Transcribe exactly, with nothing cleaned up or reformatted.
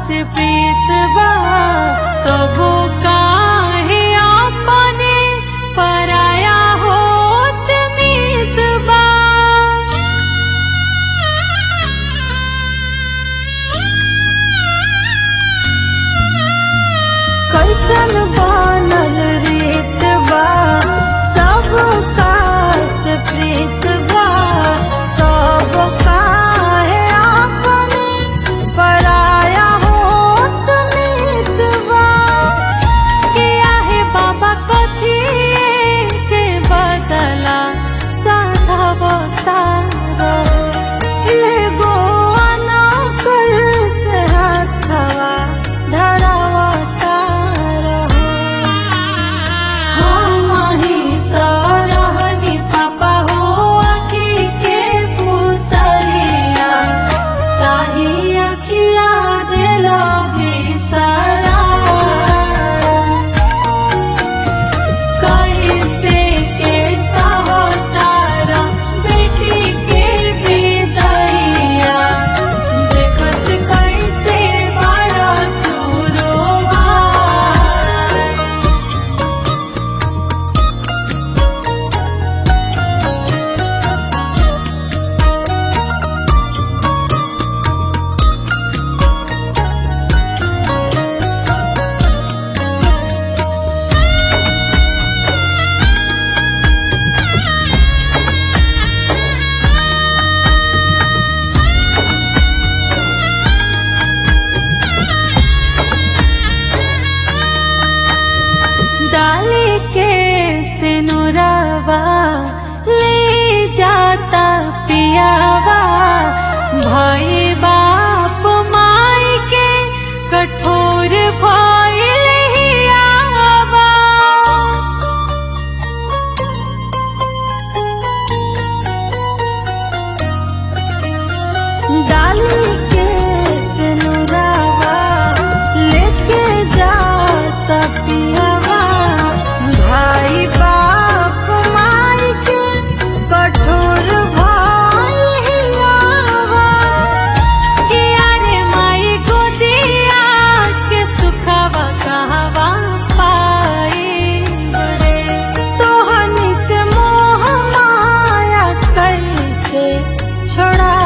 से प्रीत बा तबो काहे अपने पराया होत मीत बा। कैसन बनल रीत बा सबका से प्रीत बा तब काहे अपने पराया होत मीत बा। किया है बाबा कथी के बदला साधा बतारो एगो अनकर से हाथवा धरावता डाली के सिनुरवा ले जाता पियावा भाई बाप माई के कठोर भइल हियावा। डाली के सिनुरवा लेके जाता पियावा भाई बाप माई के कठोर भाई हियावा। किया रे माई गोदिया के सुखवा कहवा पाई रे तोहनी से मोह माया कैसे छोड़ा